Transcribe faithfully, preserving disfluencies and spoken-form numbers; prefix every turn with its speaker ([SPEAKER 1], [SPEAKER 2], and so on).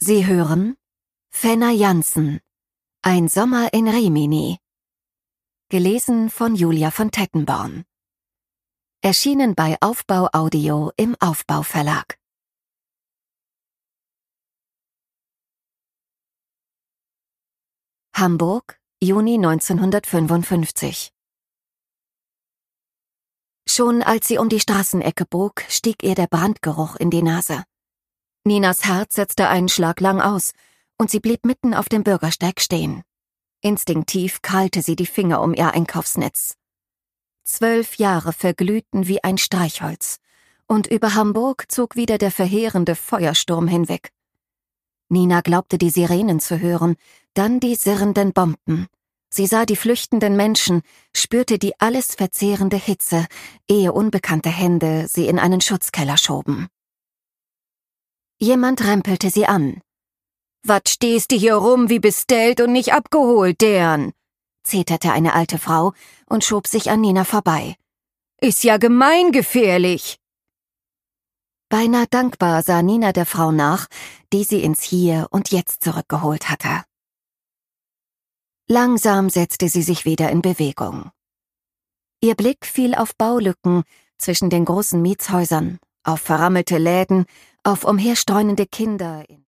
[SPEAKER 1] Sie hören Fenner Jansen, Ein Sommer in Rimini. Gelesen von Julia von Tettenborn. Erschienen bei Aufbau Audio im Aufbau Verlag. Hamburg, Juni neunzehnhundertfünfundfünfzig. Schon als sie um die Straßenecke bog, stieg ihr der Brandgeruch in die Nase. Ninas Herz setzte einen Schlag lang aus, und sie blieb mitten auf dem Bürgersteig stehen. Instinktiv krallte sie die Finger um ihr Einkaufsnetz. Zwölf Jahre verglühten wie ein Streichholz, und über Hamburg zog wieder der verheerende Feuersturm hinweg. Nina glaubte die Sirenen zu hören, dann die sirrenden Bomben. Sie sah die flüchtenden Menschen, spürte die alles verzehrende Hitze, ehe unbekannte Hände sie in einen Schutzkeller schoben. Jemand rempelte sie an. »Wat stehst du hier rum wie bestellt und nicht abgeholt, deren?« zeterte eine alte Frau und schob sich an Nina vorbei. »Ist ja gemeingefährlich!« Beinahe dankbar sah Nina der Frau nach, die sie ins Hier und Jetzt zurückgeholt hatte. Langsam setzte sie sich wieder in Bewegung. Ihr Blick fiel auf Baulücken zwischen den großen Mietshäusern, auf verrammelte Läden, auf umherstreunende Kinder in